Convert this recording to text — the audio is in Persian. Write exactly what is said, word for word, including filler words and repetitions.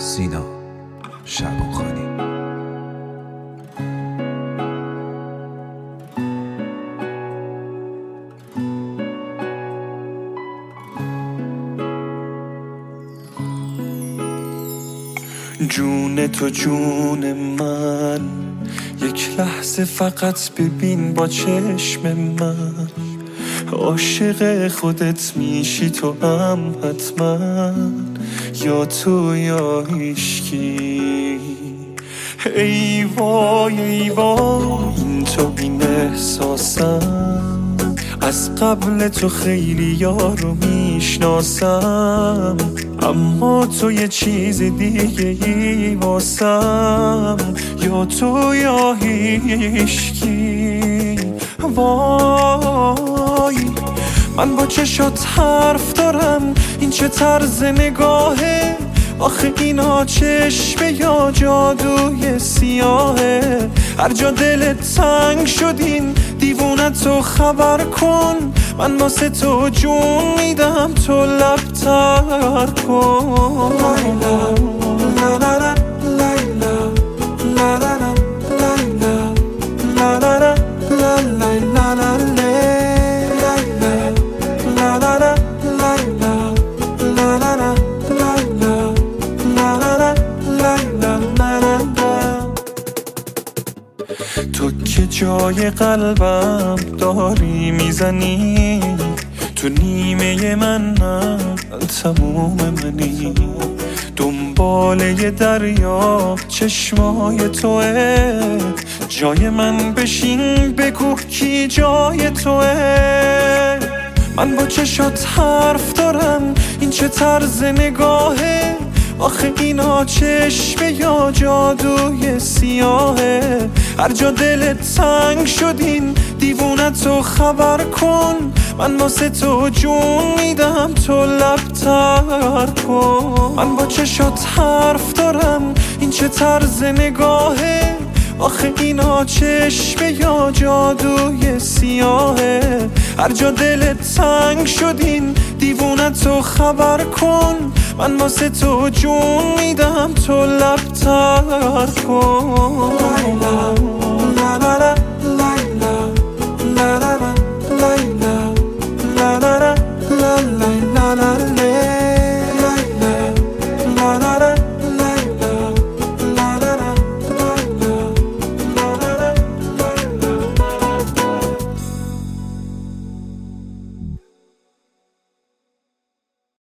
سینا شعبانخانی. جون تو جون من، یک لحظه فقط ببین با چشم من. عاشق خودت میشی تو هم حتما، یا تو یا هیشکی. ای وای ای وای این تو این احساسم، از قبل تو خیلی یارو میشناسم، اما تو یه چیز دیگه ای واسم، یا تو یا هیشکی. وای من با چشات حرف دارم، این چه طرز نگاهه؟ آخه اینا چشمه یا جادوی سیاهه؟ هر جا دلت تنگ شدین دیوونتو خبر کن، من واسه تو جون میدم تو لب تر کن. لیلا لا لا لا لیلا لا لا لا لیلا لا لا لا لا لیلا لا تو که جای قلبم داری میزنی، تو نیمه من نه تموم منی. دنبال یه دریا چشمای توه، جای من بشین بگو کی جای توه. من با چشات حرف دارم، این چه طرز نگاهه؟ آخه اینا چشمه یا جادوی سیاهه؟ هر جا دلت تنگ شدین دیوونتو خبر کن، من واسه تو جون میدم تو لب تر کن. من با چشات حرف دارم، این چه طرز نگاهه؟ آخه اینا چشمه یا جادوی سیاهه؟ هر جا دلت تنگ شدین دیوونتو خبر کن، من واسه تو جون میدم تو لب تر کن.